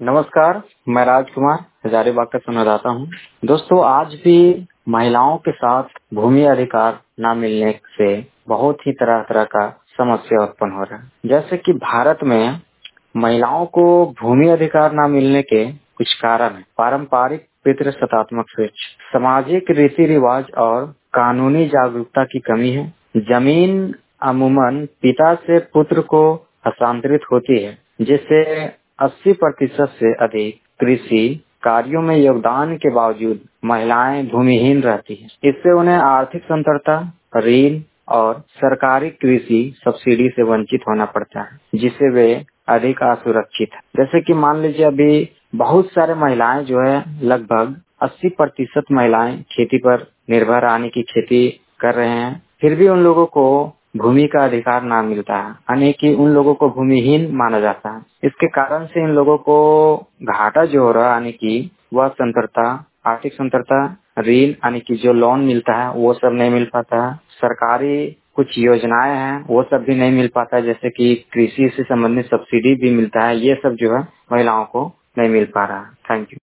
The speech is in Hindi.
नमस्कार, मैं राजकुमार हजारीबाग का संवाददाता हूँ। दोस्तों, आज भी महिलाओं के साथ भूमि अधिकार न मिलने से बहुत ही तरह तरह का समस्या उत्पन्न हो रहा है। जैसे कि भारत में महिलाओं को भूमि अधिकार न मिलने के कुछ कारण है। पारंपरिक पितृसत्तात्मक सोच, सामाजिक रीति रिवाज और कानूनी जागरूकता की कमी है। जमीन अमूमन पिता से पुत्र को हस्तांतरित होती है, जिससे 80% से अधिक कृषि कार्यों में योगदान के बावजूद महिलाएं भूमिहीन रहती हैं। इससे उन्हें आर्थिक संतरता, ऋण और सरकारी कृषि सब्सिडी से वंचित होना पड़ता है, जिससे वे अधिक असुरक्षित है। जैसे कि मान लीजिए अभी बहुत सारे महिलाएं जो है लगभग 80% महिलाएं खेती पर निर्भर आने की खेती कर रहे हैं, फिर भी उन लोगों को भूमि का अधिकार ना मिलता है, यानी कि उन लोगों को भूमिहीन माना जाता है। इसके कारण से इन लोगों को घाटा जो हो रहा है, यानी कि वह संतरता, आर्थिक संतरता, ऋण यानी कि जो लोन मिलता है वो सब नहीं मिल पाता है। सरकारी कुछ योजनाएं हैं वो सब भी नहीं मिल पाता है, जैसे कि कृषि से संबंधित सब्सिडी भी मिलता है, ये सब जो है महिलाओं को नहीं मिल पा रहा है। Thank you.